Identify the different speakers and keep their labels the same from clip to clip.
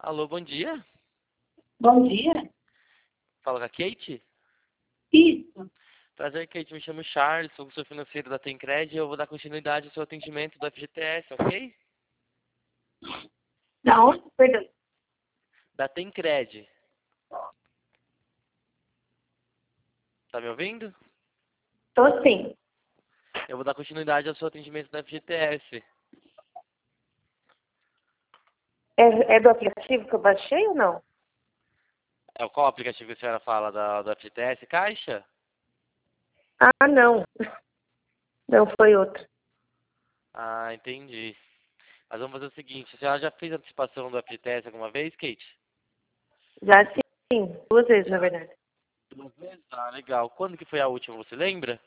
Speaker 1: Alô, bom dia.
Speaker 2: Bom dia.
Speaker 1: Fala com a Kate?
Speaker 2: Isso.
Speaker 1: Prazer, Kate. Me chamo Charles, sou consultor financeiro da Tencred e eu vou dar continuidade ao seu atendimento do FGTS, ok?
Speaker 2: Da onde? Perdão.
Speaker 1: Da Tencred. Tá me ouvindo?
Speaker 2: Tô sim.
Speaker 1: Eu vou dar continuidade ao seu atendimento do FGTS.
Speaker 2: É do aplicativo que eu baixei ou não?
Speaker 1: Qual aplicativo que a senhora fala do FGTS? Caixa?
Speaker 2: Ah, não. Não, foi outro.
Speaker 1: Ah, entendi. Mas vamos fazer o seguinte, a senhora já fez antecipação do FGTS alguma vez, Kate?
Speaker 2: Já sim. 2 vezes, na verdade.
Speaker 1: 2 vezes? Ah, legal. Quando que foi a última, você lembra?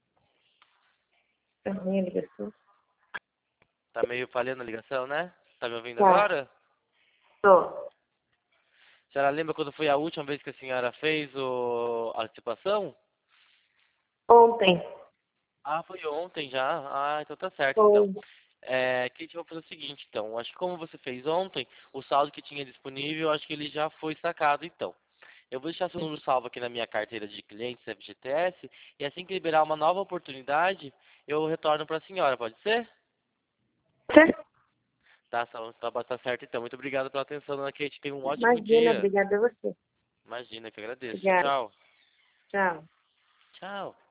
Speaker 2: Tá ruim a ligação?
Speaker 1: Tá meio falhando a ligação, né? Tá me ouvindo
Speaker 2: Tá.
Speaker 1: agora?
Speaker 2: Tô.
Speaker 1: A senhora lembra quando foi a última vez que a senhora fez a antecipação?
Speaker 2: Ontem.
Speaker 1: Ah, foi ontem já. Ah, então tá certo, então.
Speaker 2: Foi.
Speaker 1: Kate, eu vou fazer o seguinte, então. Acho que como você fez ontem, o saldo que tinha disponível, acho que ele já foi sacado, então. Eu vou deixar seu número salvo aqui na minha carteira de clientes FGTS e assim que liberar uma nova oportunidade, eu retorno para a senhora, pode ser?
Speaker 2: Certo?
Speaker 1: Tá certo, então. Muito obrigado pela atenção, dona Kate. Tenha um ótimo
Speaker 2: Imagina,
Speaker 1: dia.
Speaker 2: obrigada a você.
Speaker 1: Imagina, que agradeço. Tchau,
Speaker 2: Obrigada.
Speaker 1: tchau.
Speaker 2: Tchau.
Speaker 1: Tchau.